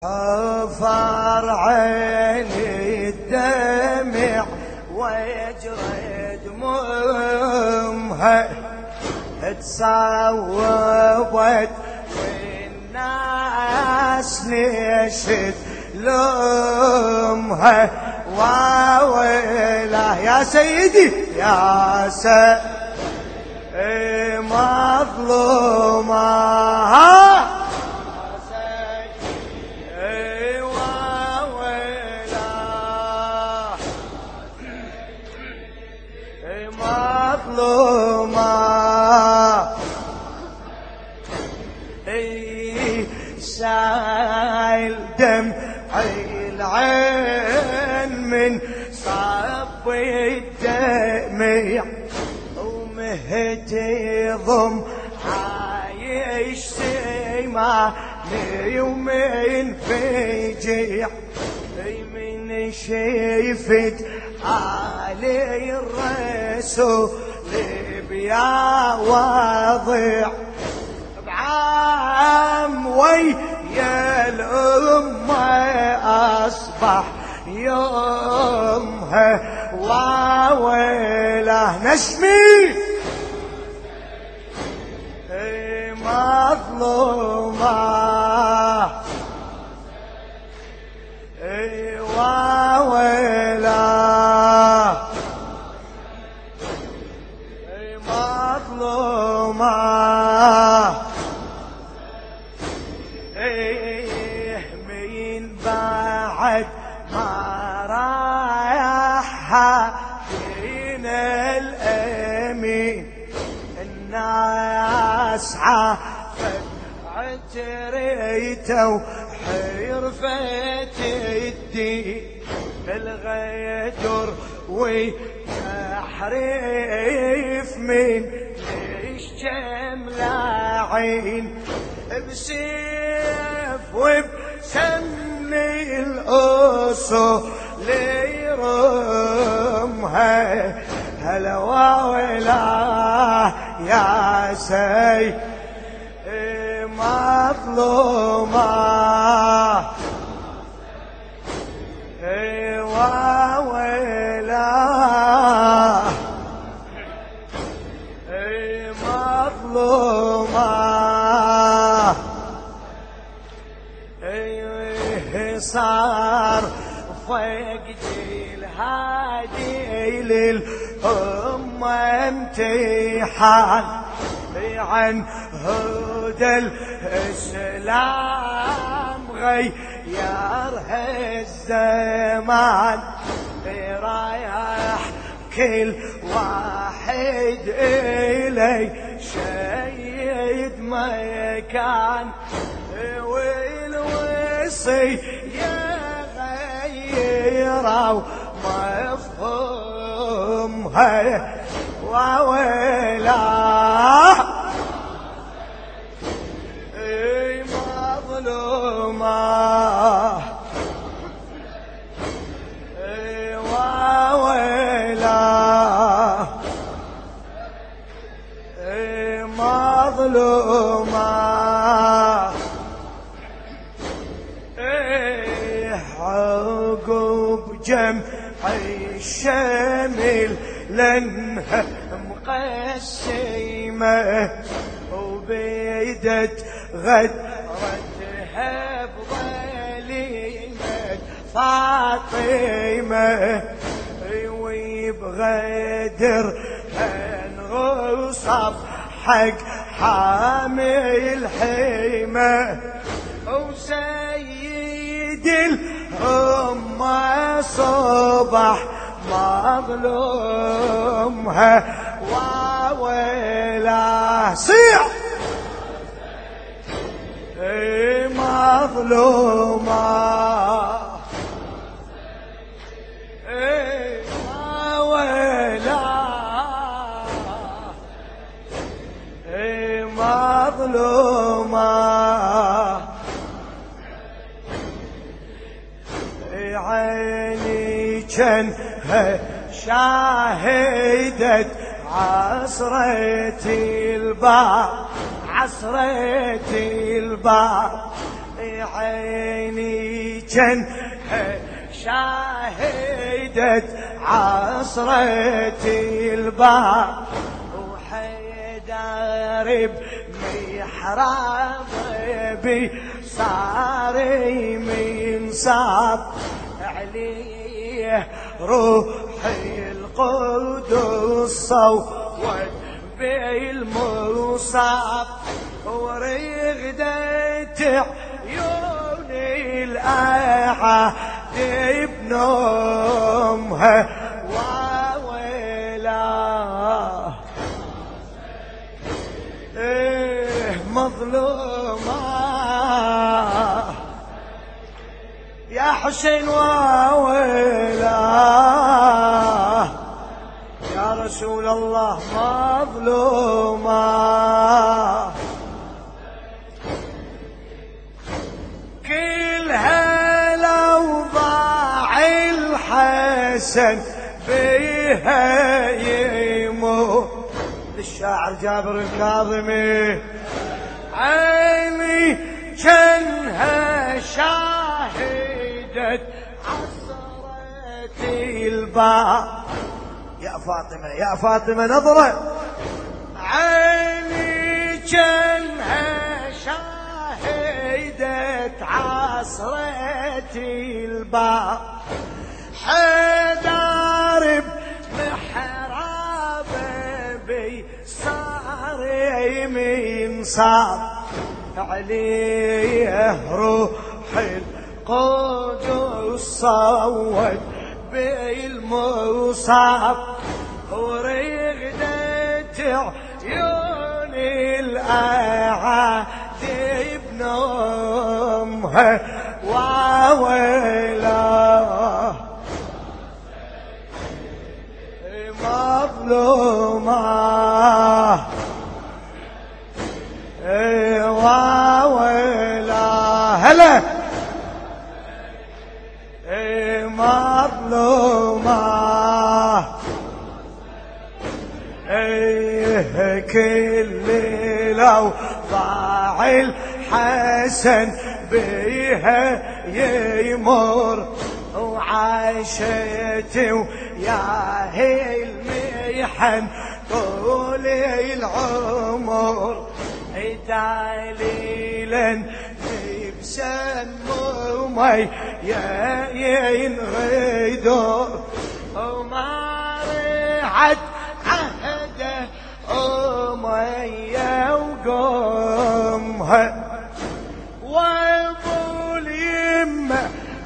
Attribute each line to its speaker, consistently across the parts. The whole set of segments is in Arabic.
Speaker 1: عفر عيني الدمع ويجري دمومها تصوبت والناس ليش تلومها واويله يا سيدي يا سيدي مظلومة مظلومة سايل دمعي العين من صب الدمع ومهتي ضم عايش سمعني ومن فجع من شيفت علي الرسول بيا واضع بعام ويا الأمة أصبح يومها واويله نشمي مظلومة واويله مظلومة من بعد ما رايحها دين الأمين الناس عافت عتريته وحرفت الدين الغدر وتحريف من الشم لاعين بسيف وبسمني الأصول ليرمها هلا ولا يا سيد مظلومة وويلا مظلومة صار فقدي الهادي للأمة امتحان عن هدى الإسلام غيرها الزمان رايح كل واحد إلي شيد مكان والوصي غيروا مفهومها وويلا مظلومة وويلا مظلومة عقب جمع الشمل لنها مقسمة وبيدت غدرتها بظليمة فاطمة ويبغدر انغصب حق حامي الحيمة وسيد الأمة صبح مظلومها واويله صيح مظلومة واويله مظلومة عيني جنها شاهدت عصرة الباب عصرة الباب عيني كان شاهدت عصرتي الباب وحيدر بمحراب بي صاري من صاب عليه روحي القدس صوت بالمصاب ورغدت عيوني الأعاد بنومها وويلاه مظلومة يا حسين وويلاه يا رسول الله مظلومة كلها لو ضاع الحسن بيها يموت. للشاعر جابر الكاظمي عيني كانها شاهدت عصرتي الباب يا فاطمة يا فاطمة نظرة عيني كانها شاهدت عصرتي الباب حيدر بمحراب بي صار يمين صار عليه روحي القدس صوت بالمصاب ورغدت عيوني الأعاد بنومها وويلاه مظلومة وويلاه هلا مظلومة كل لو ضاع الحسن بيها يمر وعاشت وياه المحن طول العمر تعليلا بسمومي يا ينغدر وما ريحت عهده أمية وقومها وابو اليمة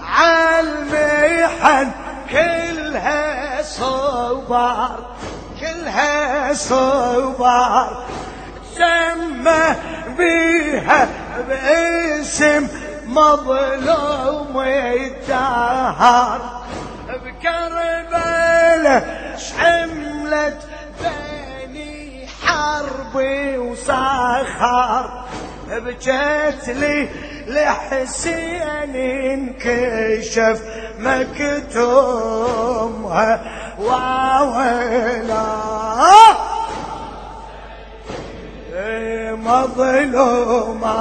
Speaker 1: عالمحن كلها صبر كلها صبر سمى بيها باسم مظلوم الدهر بكربلاء شملت بني حربي وصخر بجت لي لحسين انكشف مكتومها وويلاه مظلومة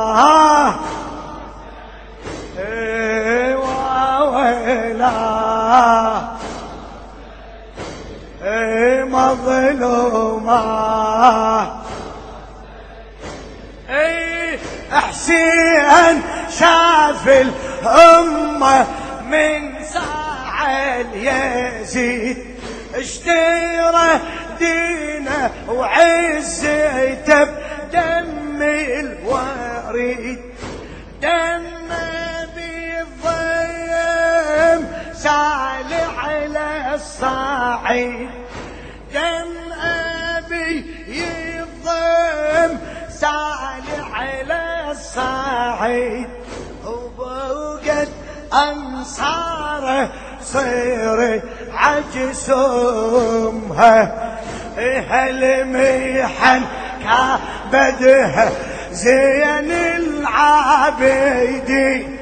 Speaker 1: وويلاه مظلومة حسين شاف الأمة من ساعة يزيد اشترى دينه وعزته بدم الوريد دم بالضيم سال على الصعيد دم أبي يضم سال على الصعيد وبوقت أنصاره صير عجسومها هالمحن كبدها زين العابدين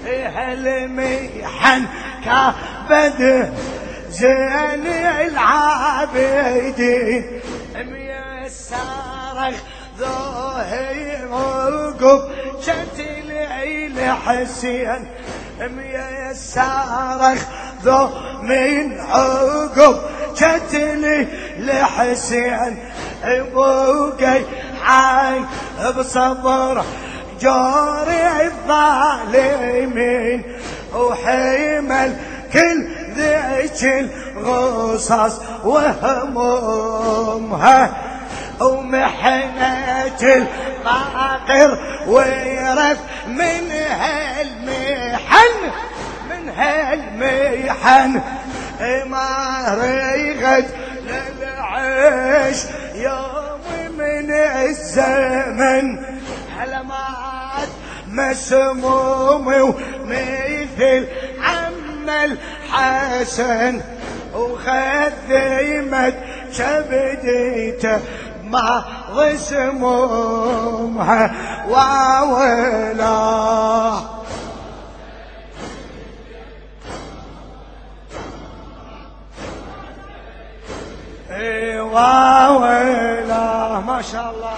Speaker 1: هالمحن كبدها زين العابدين ميسرخ ظهير القب شتل لحسين ميسر ذو من عقب قتلي لحسين بوقي عاي بصبر جاري الظالمين وحمل كل ذيك الغصص وهمومها ومحنة الفقر ورث من هالمحن ما ريغت للعيش يوم من الزمن علامات مسموم ومثل عم الحسن وخذيمة كبديته مع غسمومها وولاه وولاه ما شاء الله.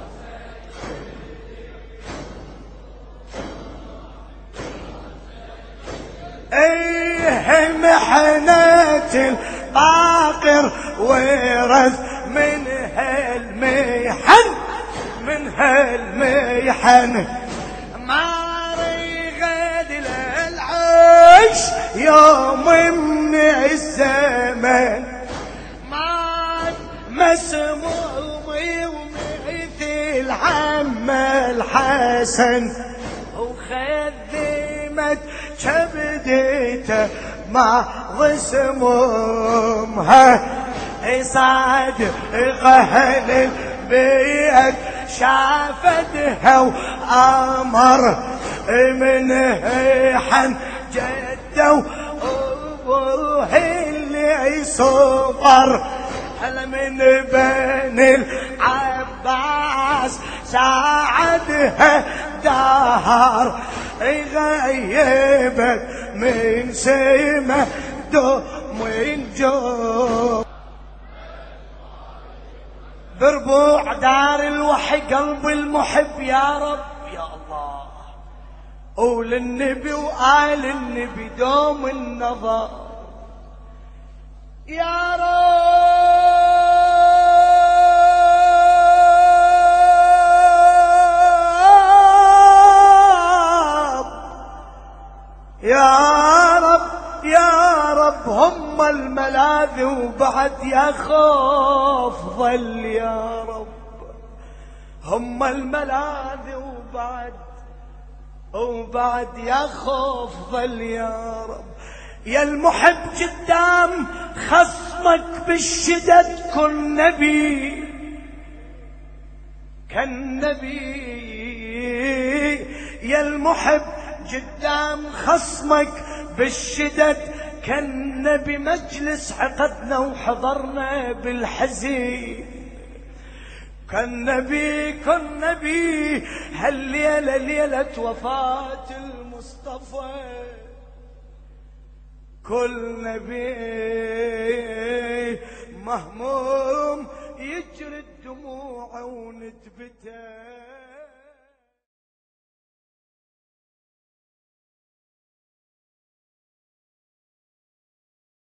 Speaker 1: ايه محنة الفقر ورث من هالمحن ما ريغد للعيش يوم من الزمن ما مسموم ومثل عم الحسن وخذمت كبديته مع غسمومها صادق اهل البيت شافتها وامر من حن جده وابوه اللي صبر هلا من بني العباس ساعدها دهر غيبت من سيمه دم جو بربوع دار الوحي قلب المحب يا رب يا الله وللنبي وآل النبي دوم النظر يا رب يا رب يا رب هم الملاذ وبعد يا خوف ظل يا رب هم الملاذ وبعد يا خوف ظل يا رب يا المحب قدام خصمك بالشدد كن نبي كالنبي يا المحب قدام خصمك بالشدد كالنبي مجلس عقدنا وحضرنا بالحزين كالنبي هالليلة ليلة وفاة المصطفى كل نبي مهموم يجري الدموع ونتبته